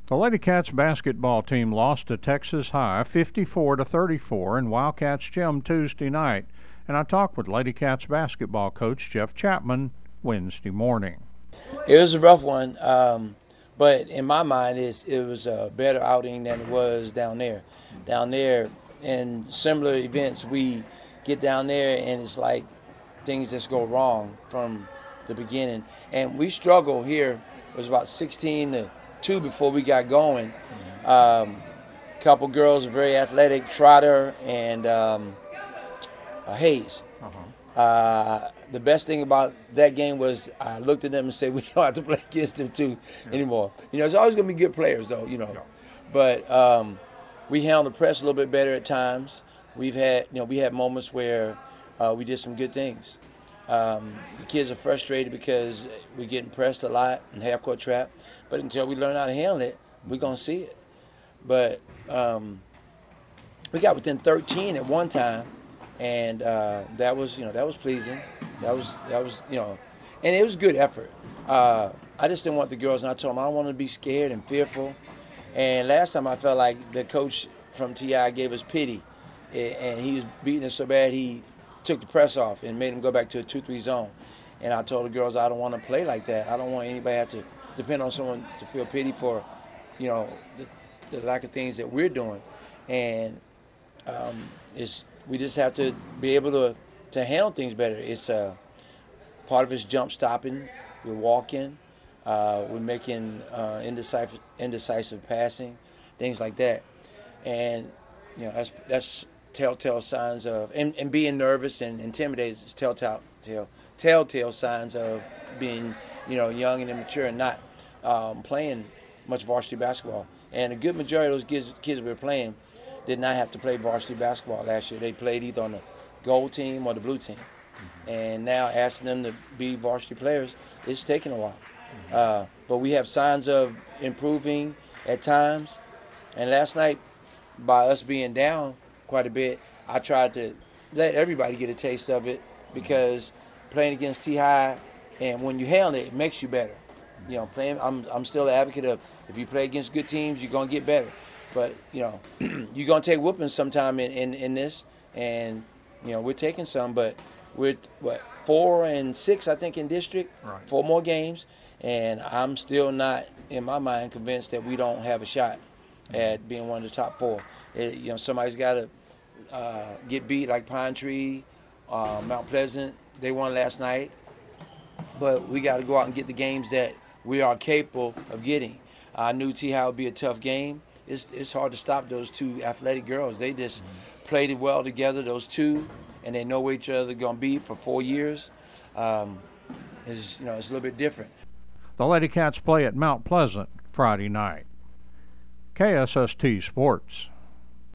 The Lady Cats basketball team lost to Texas High 54-34 in Wildcats Gym Tuesday night, and I talked with Lady Cats basketball coach Jeff Chapman Wednesday morning. It was a rough one, but in my mind, it was a better outing than it was down there. Down there, in similar events, we get down there and it's like things just go wrong from the beginning. And we struggle here. It was about 16-2 before we got going. A couple girls are very athletic, Trotter and Hayes. The best thing about that game was I looked at them and said, we don't have to play against them too anymore. It's always going to be good players though, But we handled the press a little bit better at times. We had moments where we did some good things. The kids are frustrated because we're getting pressed a lot in half-court trap. But until we learn how to handle it, we're going to see it. But we got within 13 at one time, and that was pleasing. That was and it was good effort. I just didn't want the girls, and I told them I don't want to be scared and fearful. And last time I felt like the coach from TI gave us pity, and he was beating us so bad he took the press off and made them go back to a 2-3 zone. And I told the girls I don't want to play like that. I don't want anybody to have to depend on someone to feel pity for, the lack of things that we're doing. And we just have to be able to handle things better. It's part of it's jump stopping. We're walking. We're making indecisive passing, things like that. And that's telltale signs of and being nervous and intimidated is telltale signs of being young and immature and not playing much varsity basketball. And a good majority of those kids we were playing did not have to play varsity basketball last year. They played either on the gold team or the blue team. And now asking them to be varsity players, it's taking a while. But we have signs of improving at times. And last night, by us being down quite a bit, I tried to let everybody get a taste of it because playing against T-High, and when you handle it, it makes you better. I'm still an advocate of if you play against good teams, you're going to get better. But, you're going to take whoopings sometime in this, and, we're taking some, but we're, 4-6, I think, in district, right. 4 more games, and I'm still not, in my mind, convinced that we don't have a shot at being one of the top 4. Somebody's got to get beat like Pine Tree, Mount Pleasant. They won last night. But we got to go out and get the games that we are capable of getting. I knew T-High would be a tough game. It's hard to stop those two athletic girls. They just played it well together, those two, and they know where each other going to be for 4 years. It's a little bit different. The Lady Cats play at Mount Pleasant Friday night. KSST Sports.